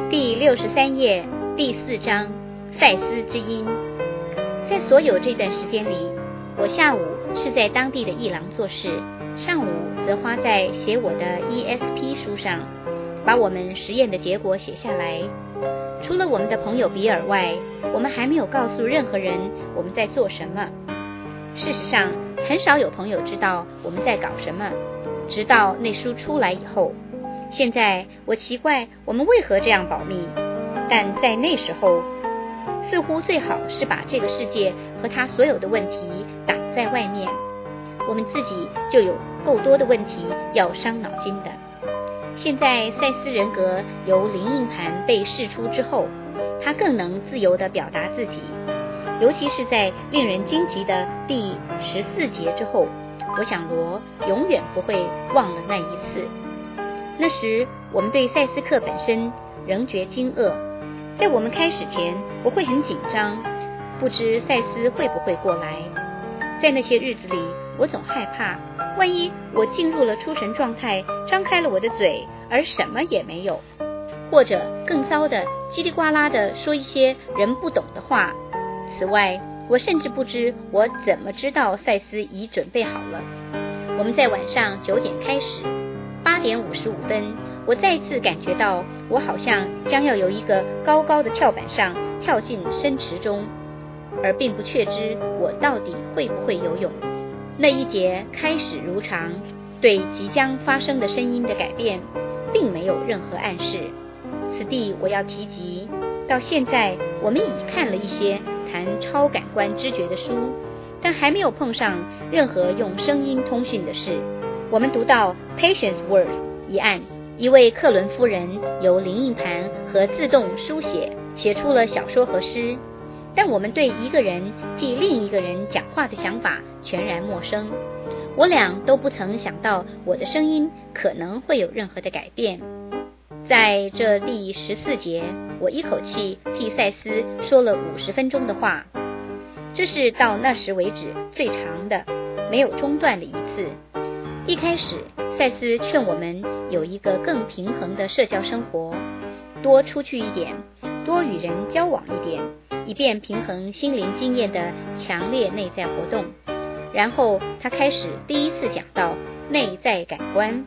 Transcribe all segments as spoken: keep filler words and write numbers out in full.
第六十三页第四章赛斯之音。在所有这段时间里，我下午是在当地的艺廊做事，上午则花在写我的 E S P 书上，把我们实验的结果写下来。除了我们的朋友比尔外，我们还没有告诉任何人我们在做什么。事实上，很少有朋友知道我们在搞什么，直到那书出来以后。现在我奇怪我们为何这样保密，但在那时候，似乎最好是把这个世界和它所有的问题挡在外面。我们自己就有够多的问题要伤脑筋的。现在赛斯人格由灵印盘被释出之后，他更能自由地表达自己，尤其是在令人惊奇的第十四节之后，我想罗永远不会忘了那一次。那时我们对赛斯课本身仍觉惊愕，在我们开始前我会很紧张，不知赛斯会不会过来。在那些日子里，我总害怕，万一我进入了出神状态，张开了我的嘴，而什么也没有，或者更糟的，叽里呱啦地说一些人不懂的话。此外，我甚至不知我怎么知道赛斯已准备好了。我们在晚上九点开始，八点五十五分，我再次感觉到我好像将要由一个高高的跳板上跳进深池中，而并不确知我到底会不会游泳。那一节开始如常，对即将发生的声音的改变并没有任何暗示。此地我要提及，到现在我们已看了一些谈超感官知觉的书，但还没有碰上任何用声音通讯的事。我们读到 Patience Worth 一案，一位克伦夫人由灵印盘和自动书写写出了小说和诗，但我们对一个人替另一个人讲话的想法全然陌生。我俩都不曾想到我的声音可能会有任何的改变。在这第十四节，我一口气替赛斯说了五十分钟的话，这是到那时为止最长的，没有中断的一次。一开始，赛斯劝我们有一个更平衡的社交生活，多出去一点，多与人交往一点，以便平衡心灵经验的强烈内在活动。然后他开始第一次讲到内在感官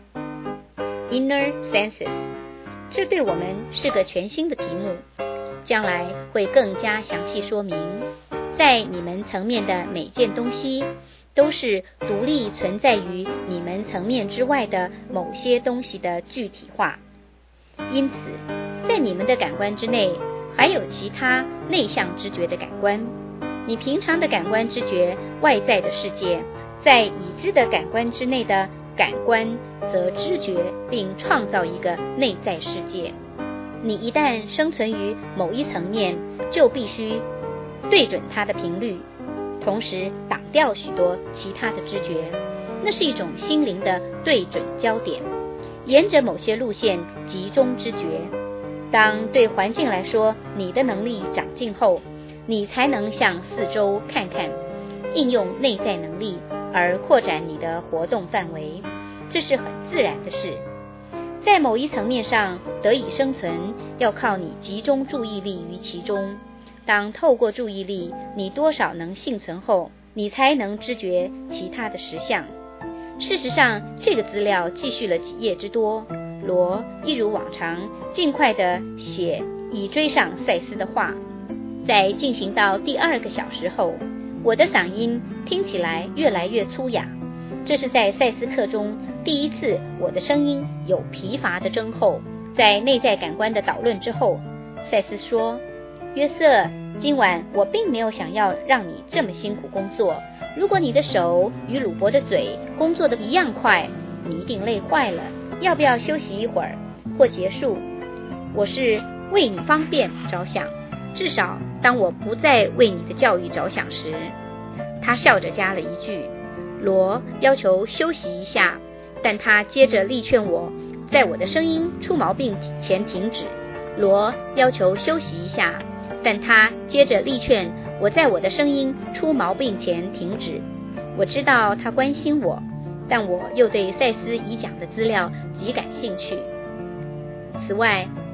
Inner Senses， 这对我们是个全新的题目，将来会更加详细说明。在你们层面的每件东西都是独立存在于你们层面之外的某些东西的具体化，因此在你们的感官之内还有其他内向知觉的感官。你平常的感官知觉外在的世界，在已知的感官之内的感官则知觉并创造一个内在世界。你一旦生存于某一层面，就必须对准它的频率，同时挡掉许多其他的知觉，那是一种心灵的对准焦点，沿着某些路线集中知觉。当对环境来说你的能力长进后，你才能向四周看看，应用内在能力而扩展你的活动范围，这是很自然的事。在某一层面上得以生存，要靠你集中注意力于其中。当透过注意力你多少能幸存后，你才能知觉其他的实相。事实上，这个资料继续了几页之多，罗一如往常尽快地写，以追上赛斯的话。在进行到第二个小时后，我的嗓音听起来越来越粗哑，这是在赛斯课中第一次我的声音有疲乏的征候。在内在感官的导论之后，赛斯说，约瑟，今晚我并没有想要让你这么辛苦工作，如果你的手与鲁伯的嘴工作的一样快，你一定累坏了，要不要休息一会儿或结束？我是为你方便着想，至少当我不再为你的教育着想时。他笑着加了一句，罗要求休息一下，但他接着力劝我在我的声音出毛病前停止。罗要求休息一下，但他接着力劝我在我的声音出毛病前停止。我知道他关心我，但我又对赛斯已讲的资料极感兴趣。此外，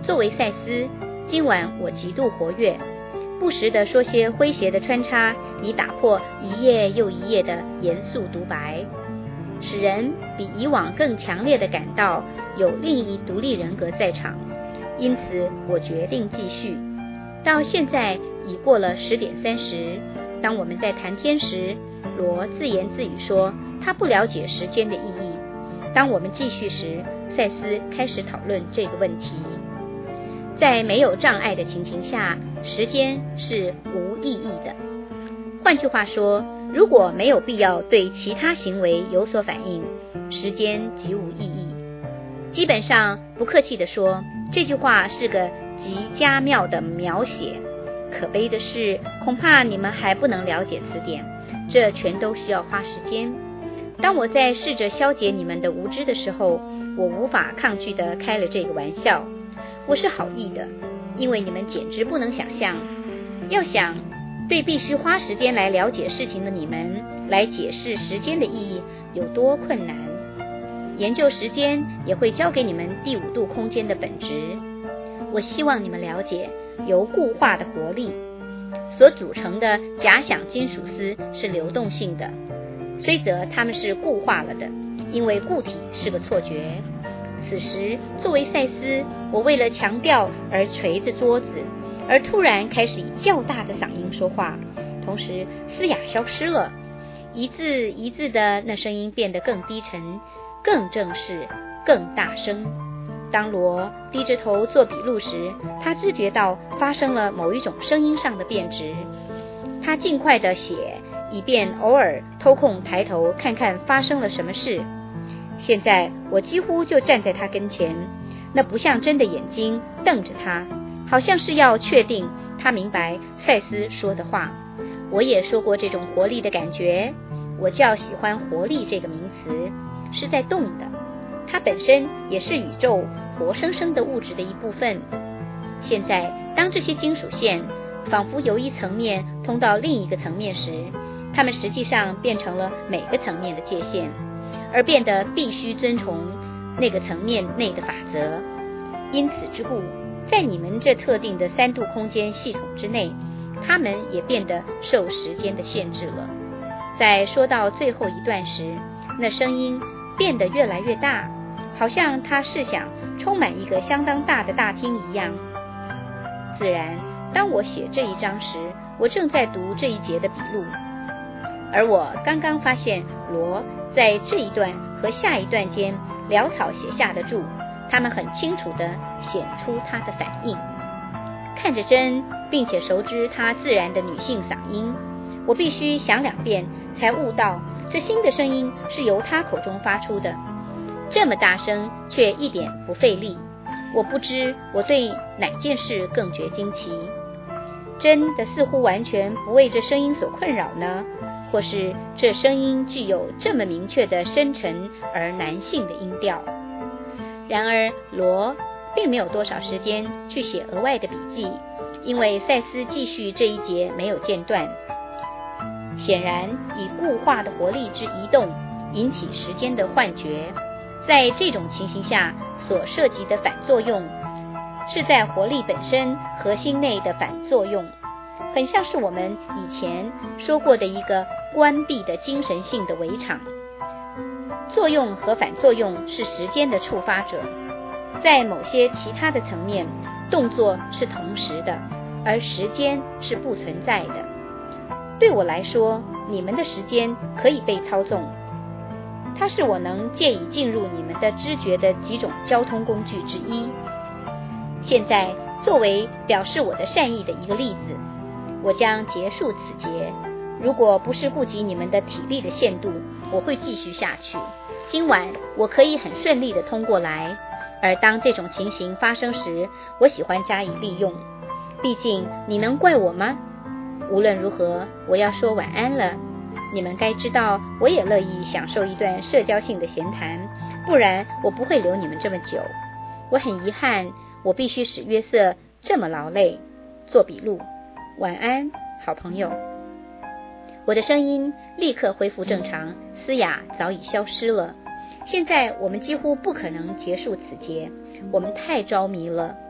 作为赛斯，今晚我极度活跃，不时地说些诙谐的穿插，以打破一页又一页的严肃独白，使人比以往更强烈地感到有另一独立人格在场。因此我决定继续。到现在已过了十点三十，当我们在谈天时，罗自言自语说他不了解时间的意义。当我们继续时，赛斯开始讨论这个问题。在没有障碍的情形下，时间是无意义的。换句话说，如果没有必要对其他行为有所反应，时间极无意义。基本上，不客气地说，这句话是个极佳妙的描写。可悲的是，恐怕你们还不能了解词典，这全都需要花时间。当我在试着消解你们的无知的时候，我无法抗拒地开了这个玩笑。我是好意的，因为你们简直不能想象，要想对必须花时间来了解事情的你们来解释时间的意义有多困难。研究时间也会教给你们第五度空间的本质。我希望你们了解，由固化的活力所组成的假想金属丝是流动性的，虽则它们是固化了的，因为固体是个错觉。此时作为赛斯，我为了强调而捶着桌子，而突然开始以较大的嗓音说话，同时嘶哑消失了，一字一字的那声音变得更低沉，更正式，更大声。当罗低着头做笔录时，他知觉到发生了某一种声音上的变质。他尽快地写，以便偶尔偷空抬头看看发生了什么事。现在我几乎就站在他跟前，那不像真的眼睛瞪着他，好像是要确定他明白赛斯说的话。我也说过这种活力的感觉，我较喜欢活力这个名词，是在动的，它本身也是宇宙活生生的物质的一部分。现在当这些金属线仿佛由一层面通到另一个层面时，它们实际上变成了每个层面的界限，而变得必须遵从那个层面内的法则。因此之故，在你们这特定的三度空间系统之内，它们也变得受时间的限制了。在说到最后一段时，那声音变得越来越大，好像它是想充满一个相当大的大厅一样。自然，当我写这一章时，我正在读这一节的笔录，而我刚刚发现罗在这一段和下一段间潦草写下的注，他们很清楚地显出他的反应。看着真，并且熟知他自然的女性嗓音，我必须想两遍才悟到这新的声音是由他口中发出的，这么大声却一点不费力。我不知我对哪件事更觉惊奇，真的似乎完全不为这声音所困扰呢，或是这声音具有这么明确的深沉而男性的音调。然而罗并没有多少时间去写额外的笔记，因为赛斯继续这一节没有间断。显然以固化的活力之移动引起时间的幻觉，在这种情形下所涉及的反作用是在活力本身核心内的反作用，很像是我们以前说过的一个关闭的精神性的围场。作用和反作用是时间的触发者，在某些其他的层面，动作是同时的，而时间是不存在的。对我来说，你们的时间可以被操纵，它是我能借以进入你们的知觉的几种交通工具之一。现在作为表示我的善意的一个例子，我将结束此节。如果不是顾及你们的体力的限度，我会继续下去。今晚我可以很顺利地通过来，而当这种情形发生时，我喜欢加以利用。毕竟你能怪我吗？无论如何，我要说晚安了。你们该知道，我也乐意享受一段社交性的闲谈，不然我不会留你们这么久。我很遗憾，我必须使约瑟这么劳累。做笔录。晚安，好朋友。我的声音立刻恢复正常，嘶哑早已消失了。现在我们几乎不可能结束此节，我们太着迷了。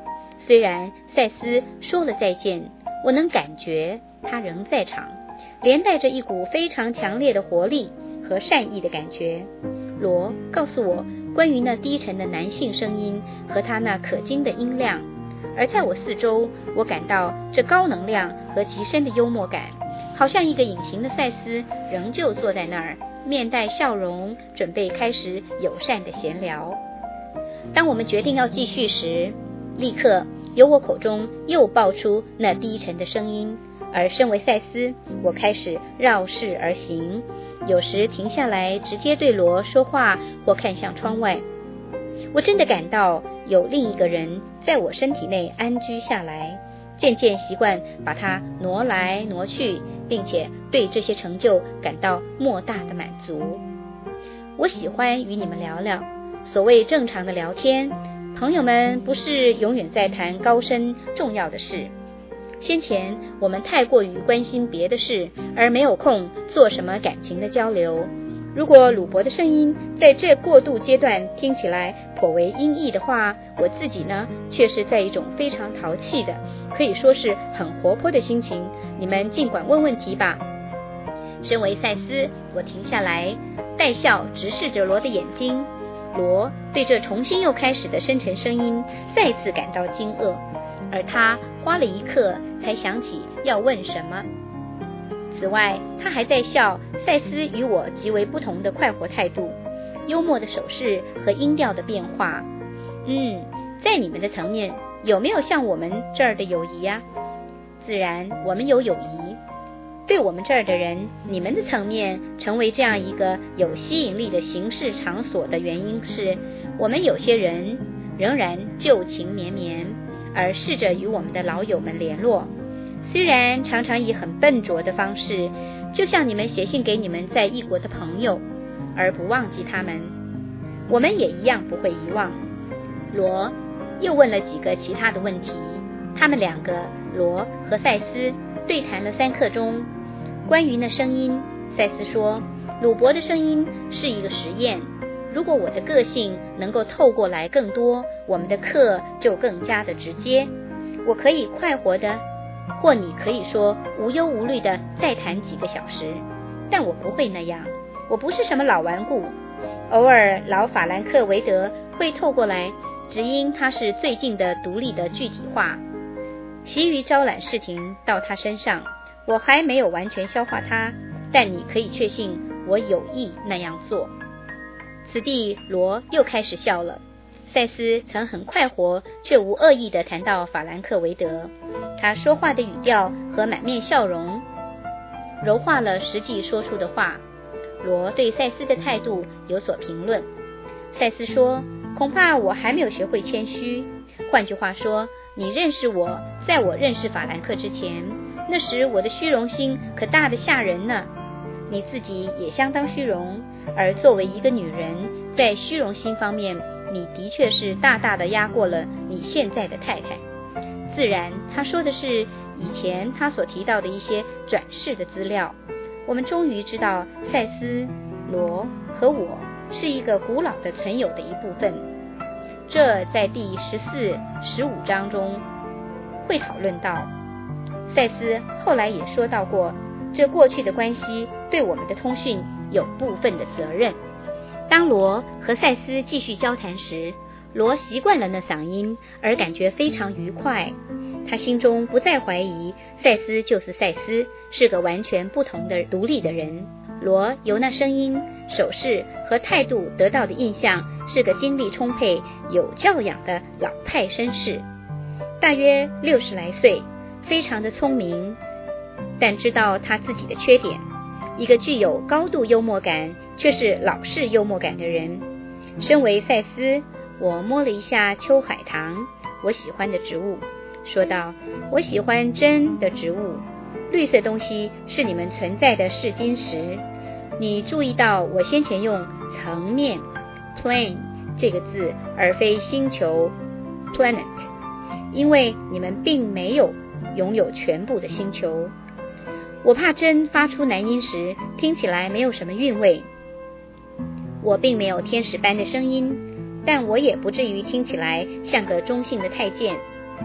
虽然赛斯说了再见，我能感觉他仍在场，连带着一股非常强烈的活力和善意的感觉。罗告诉我关于那低沉的男性声音和他那可惊的音量，而在我四周，我感到这高能量和极深的幽默感，好像一个隐形的赛斯仍旧坐在那儿，面带笑容，准备开始友善的闲聊。当我们决定要继续时，立刻由我口中又爆出那低沉的声音，而身为赛斯，我开始绕势而行，有时停下来直接对罗说话，或看向窗外。我真的感到有另一个人在我身体内安居下来，渐渐习惯把它挪来挪去，并且对这些成就感到莫大的满足。我喜欢与你们聊聊，所谓正常的聊天，朋友们不是永远在谈高深重要的事。先前我们太过于关心别的事，而没有空做什么感情的交流。如果鲁伯的声音在这过渡阶段听起来颇为阴翳的话，我自己呢，却是在一种非常淘气的，可以说是很活泼的心情。你们尽管问问题吧。身为赛斯，我停下来，带笑直视着罗的眼睛。罗对这重新又开始的深沉声音再次感到惊愕，而他花了一刻才想起要问什么。此外，他还在笑赛斯与我极为不同的快活态度、幽默的手势和音调的变化。嗯，在你们的层面，有没有像我们这儿的友谊呀？自然，我们有友谊。对我们这儿的人，你们的层面成为这样一个有吸引力的形式场所的原因是，我们有些人仍然旧情绵绵，而试着与我们的老友们联络。虽然常常以很笨拙的方式，就像你们写信给你们在异国的朋友，而不忘记他们，我们也一样不会遗忘。罗又问了几个其他的问题，他们两个，罗和赛斯，对谈了三刻钟。关于那声音，赛斯说，鲁伯的声音是一个实验，如果我的个性能够透过来更多，我们的课就更加的直接。我可以快活的，或你可以说无忧无虑的再谈几个小时，但我不会那样，我不是什么老顽固。偶尔老法兰克维德会透过来，只因他是最近的独立的具体化，其余招揽事情到他身上，我还没有完全消化它，但你可以确信我有意那样做。此地罗又开始笑了。赛斯曾很快活却无恶意地谈到法兰克维德，他说话的语调和满面笑容柔化了实际说出的话。罗对赛斯的态度有所评论。赛斯说，恐怕我还没有学会谦虚，换句话说，你认识我，在我认识法兰克之前，那时我的虚荣心可大得吓人呢。你自己也相当虚荣，而作为一个女人，在虚荣心方面，你的确是大大的压过了你现在的太太。自然，他说的是以前他所提到的一些转世的资料。我们终于知道赛斯、罗和我是一个古老的存有的一部分。这在第十四、十五章中会讨论到。赛斯后来也说到过，这过去的关系对我们的通讯有部分的责任。当罗和赛斯继续交谈时，罗习惯了那嗓音，而感觉非常愉快。他心中不再怀疑赛斯就是赛斯，是个完全不同的独立的人。罗由那声音、手势和态度得到的印象是个精力充沛、有教养的老派绅士，大约六十来岁，非常的聪明，但知道他自己的缺点，一个具有高度幽默感却是老式幽默感的人。身为赛斯，我摸了一下秋海棠，我喜欢的植物，说道，我喜欢真的植物，绿色东西是你们存在的试金石。你注意到我先前用层面 plane 这个字，而非星球 planet， 因为你们并没有拥有全部的星球。我怕真发出男音时听起来没有什么韵味。我并没有天使般的声音，但我也不至于听起来像个中性的太监。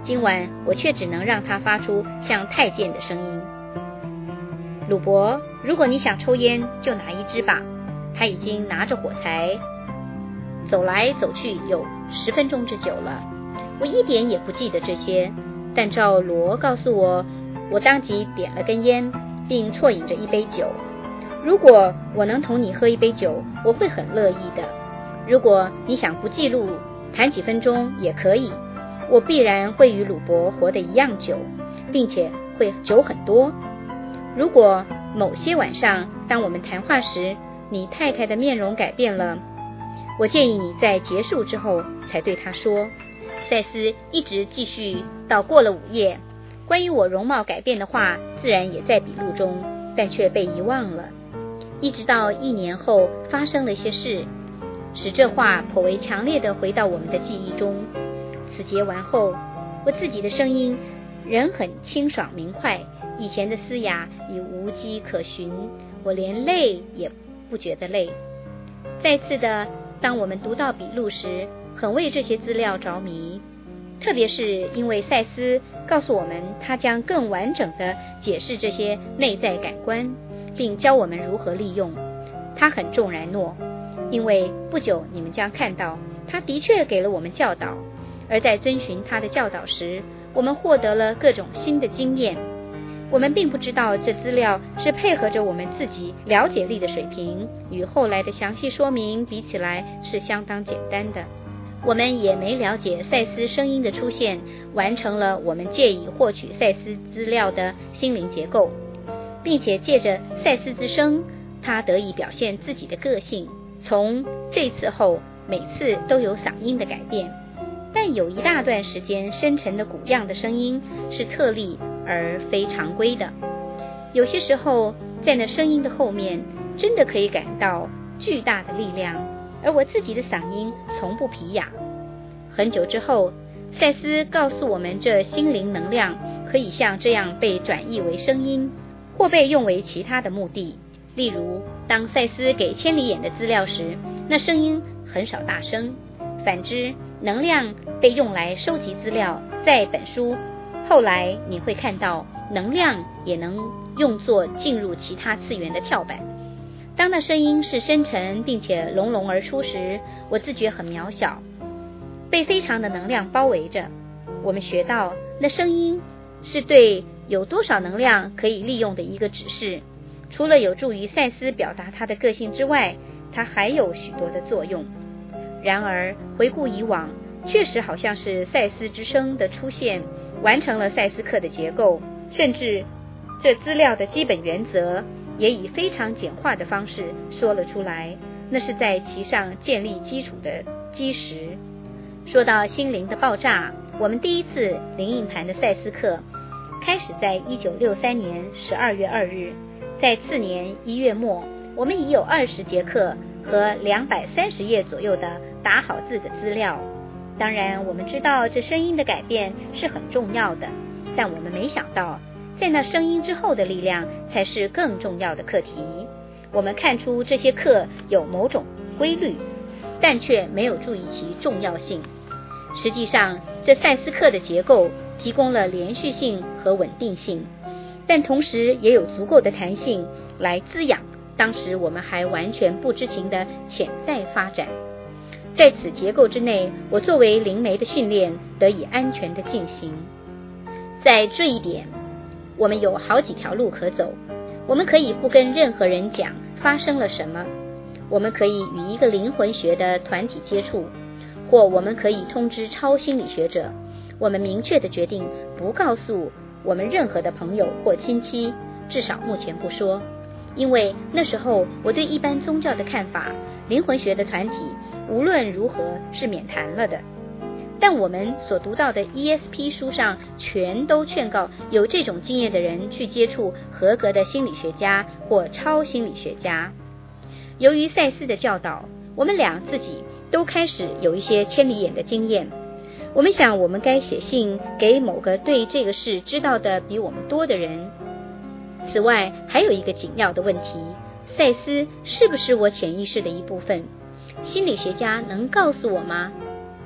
今晚我却只能让他发出像太监的声音。鲁伯，如果你想抽烟，就拿一支吧。他已经拿着火柴走来走去有十分钟之久了。我一点也不记得这些，但照罗告诉我，我当即点了根烟，并啜饮着一杯酒。如果我能同你喝一杯酒，我会很乐意的。如果你想不记录，谈几分钟也可以。我必然会与鲁伯活得一样久，并且会久很多。如果某些晚上，当我们谈话时，你太太的面容改变了，我建议你在结束之后才对她说。赛斯一直继续到过了午夜，关于我容貌改变的话自然也在笔录中，但却被遗忘了。一直到一年后发生了一些事，使这话颇为强烈地回到我们的记忆中。此节完后，我自己的声音仍很清爽明快，以前的嘶哑已无迹可寻，我连累也不觉得累。再次的，当我们读到笔录时，很为这些资料着迷，特别是因为赛斯告诉我们他将更完整地解释这些内在感官，并教我们如何利用。他很重然诺，因为不久你们将看到他的确给了我们教导，而在遵循他的教导时，我们获得了各种新的经验。我们并不知道这资料是配合着我们自己了解力的水平，与后来的详细说明比起来是相当简单的。我们也没了解赛斯声音的出现完成了我们借以获取赛斯资料的心灵结构，并且借着赛斯之声，他得以表现自己的个性。从这次后，每次都有嗓音的改变，但有一大段时间深沉的鼓样的声音是特例而非常规的。有些时候在那声音的后面真的可以感到巨大的力量，而我自己的嗓音从不疲哑。很久之后，赛斯告诉我们，这心灵能量可以像这样被转译为声音，或被用为其他的目的。例如，当赛斯给千里眼的资料时，那声音很少大声。反之，能量被用来收集资料。在本书后来你会看到，能量也能用作进入其他次元的跳板。当那声音是深沉并且隆隆而出时，我自觉很渺小，被非常的能量包围着。我们学到，那声音是对有多少能量可以利用的一个指示。除了有助于赛斯表达他的个性之外，它还有许多的作用。然而回顾以往，确实好像是赛斯之声的出现完成了赛斯课的结构，甚至这资料的基本原则也以非常简化的方式说了出来，那是在其上建立基础的基石。说到心灵的爆炸，我们第一次灵印盘的赛斯课开始在一九六三年十二月二日，在次年一月末，我们已有二十节课和两百三十页左右的打好字的资料。当然，我们知道这声音的改变是很重要的，但我们没想到，在那声音之后的力量才是更重要的课题。我们看出这些课有某种规律，但却没有注意其重要性。实际上，这赛斯课的结构提供了连续性和稳定性，但同时也有足够的弹性来滋养当时我们还完全不知情的潜在发展。在此结构之内，我作为灵媒的训练得以安全地进行。在这一点，我们有好几条路可走。我们可以不跟任何人讲发生了什么，我们可以与一个灵魂学的团体接触，或我们可以通知超心理学者。我们明确地决定不告诉我们任何的朋友或亲戚，至少目前不说，因为那时候我对一般宗教的看法，灵魂学的团体无论如何是免谈了的。但我们所读到的 E S P 书上全都劝告有这种经验的人去接触合格的心理学家或超心理学家。由于赛斯的教导，我们俩自己都开始有一些千里眼的经验。我们想我们该写信给某个对这个事知道的比我们多的人。此外，还有一个紧要的问题，赛斯是不是我潜意识的一部分？心理学家能告诉我吗？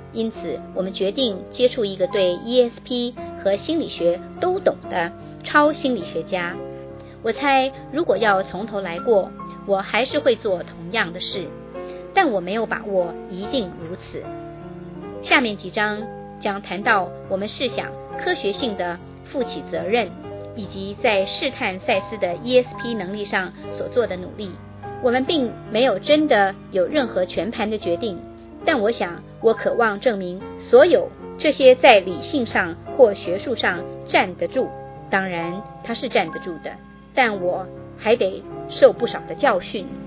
因此我们决定接触一个对 E S P 和心理学都懂的超心理学家。我猜如果要从头来过，我还是会做同样的事，但我没有把握一定如此。下面几章将谈到我们试想科学性的负起责任，以及在试探赛斯的 E S P 能力上所做的努力。我们并没有真的有任何全盘的决定，但我想我渴望证明所有这些在理性上或学术上站得住。当然它是站得住的，但我还得受不少的教训。